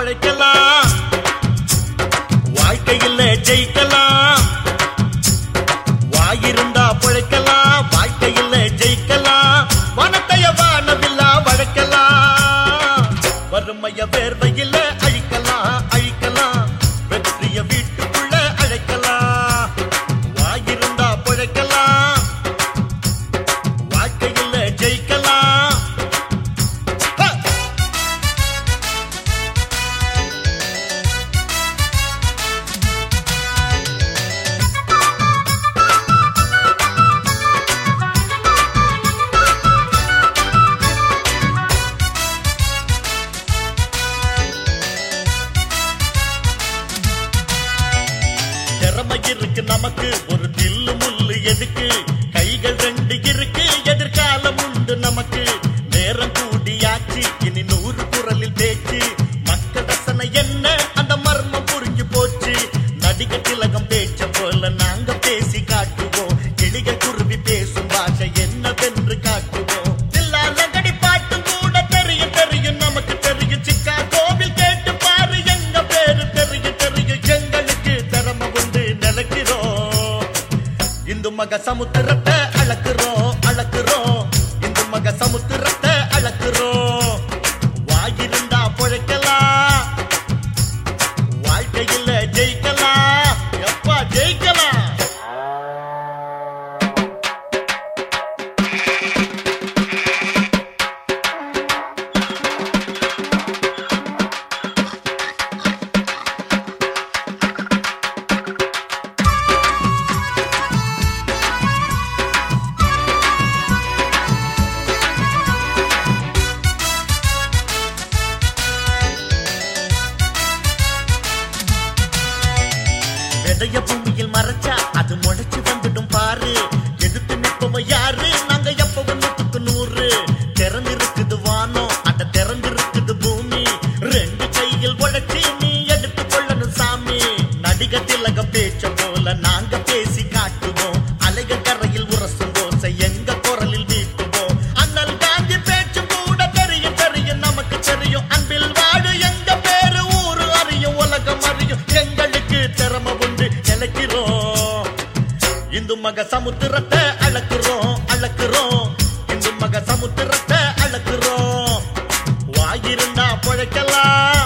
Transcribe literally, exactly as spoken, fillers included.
பழைக்கலாம், வாழ்க்கையில் ஜெயிக்கலாம். வாயிருந்தா பழைக்கலாம், வாழ்க்கையில் ஜெயிக்கலாம். வனத்தைய வானவில்லா வழக்கலாம், வறுமைய வேர்வையில் அழிக்கலாம் அழிக்கலாம். வெற்றிய வீட்டுக்குள்ள அழைக்கலாம். வாயிருந்தா பழைக்கலாம், வாழ்க்கையில் ஜெயிக்கலாம். திறமை இருக்கு நமக்கு, ஒரு தில்லு முள்ளு எதுக்கு? கைகள் ரெண்டு இருக்கு, எதிர்காலம் உண்டு நமக்கு. நேரம் கூடியாச்சு, இனி நூறு குரலில் பேச்சு. மக்கள் ரசனை என்ன, அந்த மர்மம் புரிஞ்சு போச்சு. நடிகர் திலகம் பேச்ச போல நாங்க பேசி காட்டுவோம். கிளிகள் குருவி பேசும் பாஷை என்னவென்று காட்டுவோம். தில்லாலங்கடி பாட்டும் கூட தெரியும் தெரியும் நமக்கு தெரியும். சிக்காகோவில் கேட்டு பாரு, எங்க பேரு தெரியும் தெரியும். எங்களுக்கு திறமை உண்டு, நிலைக்கிறோம். இந்து மக சமுத்திரத்தை அளக்குறோம் அளக்குறோம். இந்து மக சமுத்திரத்தை அளக்குறோம். வாயிருந்தா பொழைக்கலாம், வாழ்க்கையில் ஜெயிக்கலாம். எப்பா ஜெயிக்கலாம். விதைய பூமியில் மறைச்சா அது முளைச்சு வந்துடும் பாரு. எதிர்த்து நிற்பவ யாரு, நாங்க எப்பவும் நூத்துக்கு நூறு. திறந்திருக்குது வானம், அட திறந்திருக்குது பூமி. ரெண்டு கையில் உழைச்சி நீ எடுத்து கொள்ளணும் சாமி. நடிகர் திலகம் பேச்ச போல நாங்க பேசி காட்டுவோம். அலைகள் கரையில் உரசும் தோசை எங்க குரலில் வீட்டுவோம். அண்ணல் காந்தி பேச்சு கூட தெரியும் தெரியும் நமக்கு தெரியும். அன்பில் வாடு எங்க பேரு ஊரு அறியும், உலகம் அறியும். எங்களுக்கு திறமை உண்டு, நிலைக்கிறோம். இந்து மக சமுத்திரத்தை அளக்குறோம் அளக்குறோம். இந்து மக சமுத்திரத்தை அளக்குறோம். வாயிருந்தா பொழைக்கலாம்,